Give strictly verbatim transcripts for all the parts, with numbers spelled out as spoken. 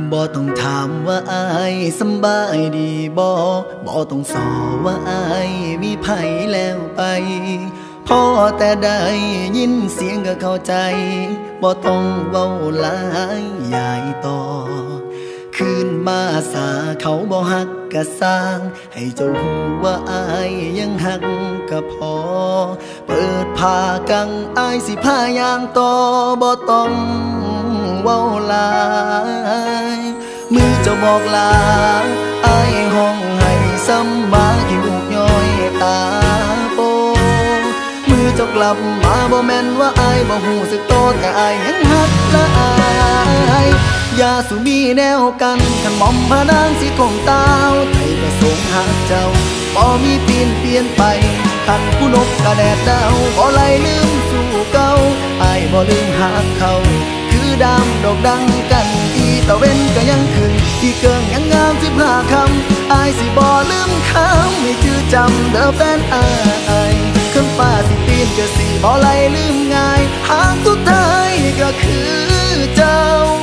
บ่ต้องถามว่าอายสำบายดีบ่บ่ต้องสอว่าอายมีไผแล้วไปพอแต่ได้ยินเสียงก็เข้าใจบ่ต้องเว้าหลายใหญ่ต่อคืนมาสาเขาบ่ฮักกะสร้างให้เจ้าหูว่าอายยังฮักก็พอเปิดผ้ากังอายสิพายางต่อบ่ต้องเว้าหลายมือเจ้าบอกลาอายห้องให้ซ้ำมาขี้มูกย้อยตาโปมือเจ้ากลับมาบ่แม่นว่าอายบ่ฮู้สึกโตแต่อายยังฮักและอายอย่าสุมีแนวกันขันหม่อมพระนางสิคงตาวไทยประสงค์หักเจ้าบ่มีเปลี่ยนเปลี่ยนไปขันผู้นกกระแดดดาวบ่ไล่ลืมสู่เก่าอายบ่ลืมหักเขาคือดำดอกดังกันอีตะเว้นก็ยังขึ้นที่เกิงยังงามสิบห้าคำอายสิบ่ลืมคำให้ชื่อจำเด้อแฟนอายขึ้นฟ้าสิปีนก็สิบ่ไล่ลืมง่ายหางสุดท้ายก็คือเจ้า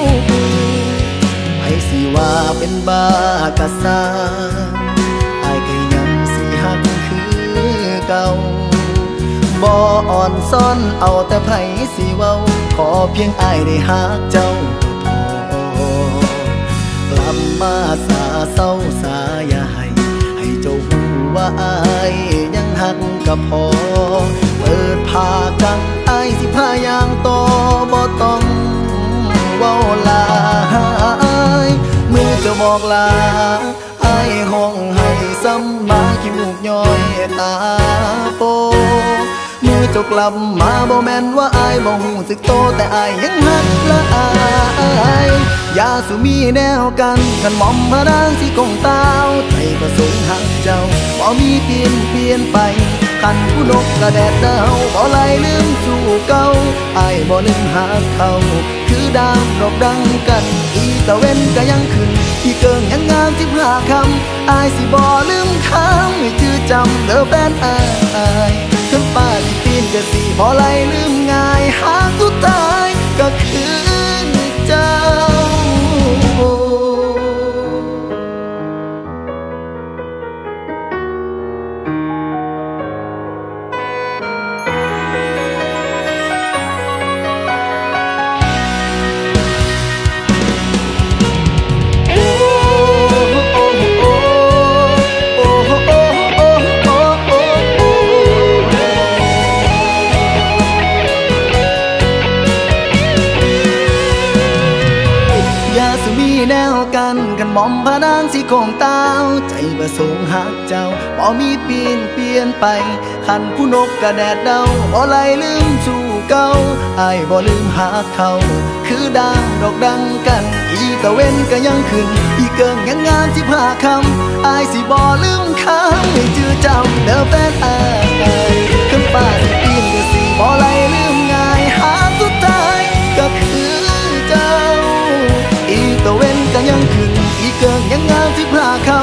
ไอ้สิว่าเป็นบ้ากะสร้างอายก็ยังสิหักคือเก่าบ่อ่อนซ่อนเอาแต่ไผสิเว้าขอเพียงอายได้หักเจ้าก็พอกลับมาสาเศร้าสาอย่าให้ให้เจ้าหูว่าอายยังหักก็พอเปิดผ้ากังอายสิพายางต่อบ่ต้องเว้าหลายมือจะบอกลาอายห้องให้ซ้ำมาขี้มูกย้อยตาโปมือเจ้ากลับมาบ่แม่นว่าอายบ่ฮู้สึกโตแต่อายยังฮักและอายอย่าสุมีแนวกันขันหม่อมพระนางสิคงตาวไทยประสงค์หักเจ้าบ่มีเปลี่ยนเปลี่ยนไปขันผู้นกกระแดดดาวบ่ไล่ลืมสู่เก่าอายบ่ลืมหักเขาคือดาวดอกดังกันอีตะเว้นก็ยังขึ้นที่เกิงยังงามสิบห้าคำอายสิบ่ลืมคำให้ชื่อจำเด้อแฟนอายขึ้นฟ้าสิปีนก็สิบ่ไล่ลืมง่ายหากสุดท้ายก็คือเจ้าแนวกันกันหม่อมพระนางสิคงตาวใจประสงค์หักเจ้าบ่มีเปลี่ยนเปลี่ยนไปขันผู้นกกระแดดเดาบ่ไล่ลืมสู่เก่าอายบ่ลืมหักเขาคือดาวดอกดังกันอีตะเว้นก็ยังขึ้นอีเกิงยังงามสิบห้าคำอายสิบ่ลืมคำให้ชื่อจำเด้อแฟนอายขึ้นฟ้าสิปีนก็สิบ่ไล่ลืมง่ายหาสุดท้ายก็คือเจ้าอีตะเว้นก็ยังขึ้นอีเกิงยังงามสิบห้าค